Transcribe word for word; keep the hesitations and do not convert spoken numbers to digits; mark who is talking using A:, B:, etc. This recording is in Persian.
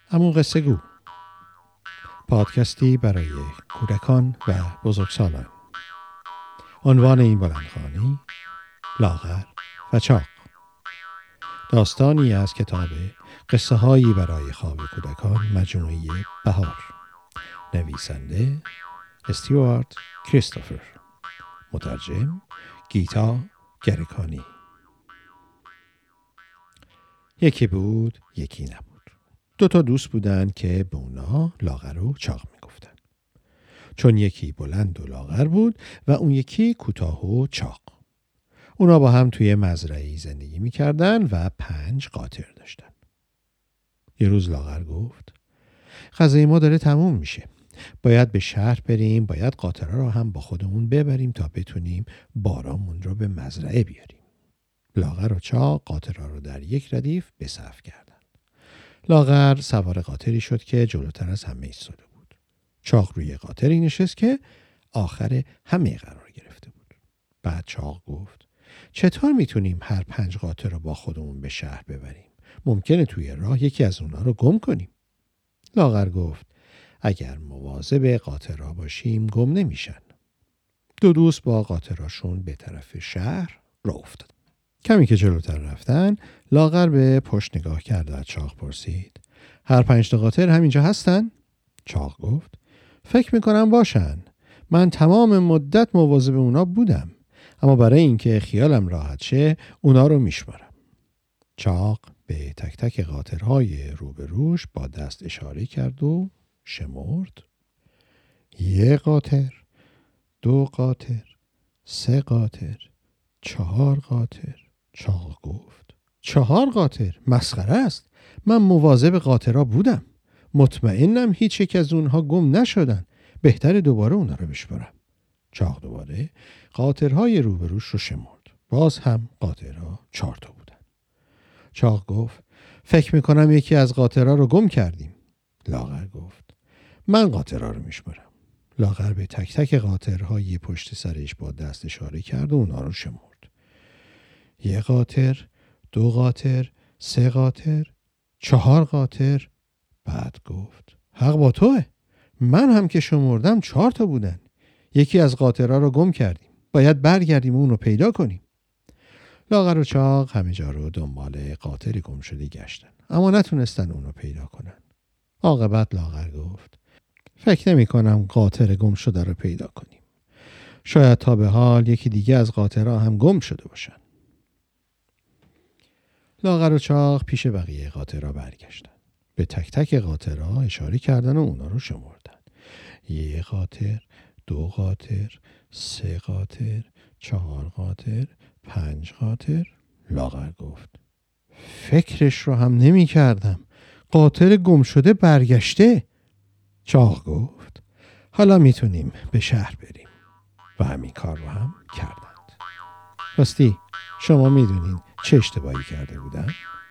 A: همون قصه گو، پادکستی برای کودکان و بزرگسالان. عنوان این بلندخوانی: لاغر و چاق. داستانی از کتاب قصه هایی برای خواب کودکان، مجموعه بهار. نویسنده استیوارت کریستوفر. مترجم گیتا گریکانی. یکی بود، یکی نبود. دو تا دوست بودن که به اونا لاغر و چاق میگفتن. چون یکی بلند و لاغر بود و اون یکی کوتاه و چاق. اونا با هم توی مزرعه‌ای زندگی میکردن و پنج قاطر داشتن. یه روز لاغر گفت: غذای ما داره تموم میشه. باید به شهر بریم، باید قاطرها رو هم با خودمون ببریم تا بتونیم بارامون رو به مزرعه بیاریم. لاغر و چاق قاطرها رو در یک ردیف به صف کردن. لاغر سوار قاطری شد که جلوتر از همه ایستاده بود. چاق روی قاطری نشست که آخر همه قرار گرفته بود. بعد چاق گفت: چطور میتونیم هر پنج قاطر رو با خودمون به شهر ببریم؟ ممکنه توی راه یکی از اونا رو گم کنیم. لاغر گفت: اگر مواظب قاطرها باشیم گم نمیشن. دو دوست با قاطراشون به طرف شهر راه افتادن. کمی که جلوتر رفتن، لاغر به پشت نگاه کرد و از چاق پرسید: هر پنج تا قاطر همینجا هستن؟ چاق گفت: فکر میکنم باشن. من تمام مدت مواظب اونا بودم، اما برای اینکه خیالم راحت شه اونا رو میشمارم. چاق به تک تک قاطرهای روبروش با دست اشاره کرد و شمرد. یه قاطر، دو قاطر، سه قاطر، چهار قاطر. چاق گفت: چهار قاطر؟ مسخره است. من مواظب قاطرها بودم. مطمئنم هیچ یک از اونها گم نشدن. بهتره دوباره اونا رو بشمارم. چاق دوباره قاطرهای روبروش رو شمرد. باز هم قاطرها چهار تا بودن. چاق گفت: فکر میکنم یکی از قاطرها رو گم کردیم. لاغر گفت: من قاطرها رو میشمارم. لاغر به تک تک قاطرهای پشت سرش با دست اشاره کرد و اونا رو شمرد. یه قاطر، دو قاطر، سه قاطر، چهار قاطر. بعد گفت: حق با توه. من هم که شمردم چهار تا بودن. یکی از قاطرها رو گم کردیم. باید برگردیم و اون رو پیدا کنیم. لاغر و چاق همه جا رو دنبال قاطر گم شده گشتن، اما نتونستن اون رو پیدا کنن. عاقبت لاغر گفت: فکر نمی کنم قاطر گم شده رو پیدا کنیم. شاید تا به حال یکی دیگه از قاطرها هم گم شده باشن. لاغر و چاق پیش بقیه قاطرها برگشتن. به تک تک قاطرها اشاره کردن و اونا رو شمردن. یه قاطر، دو قاطر، سه قاطر، چهار قاطر، پنج قاطر. لاغر گفت: فکرش رو هم نمی کردم. قاطر گم شده برگشته. چاق گفت: حالا میتونیم به شهر بریم. و همین کار رو هم کردند. راستی شما میدونین چه اشتباهی کرده بودن؟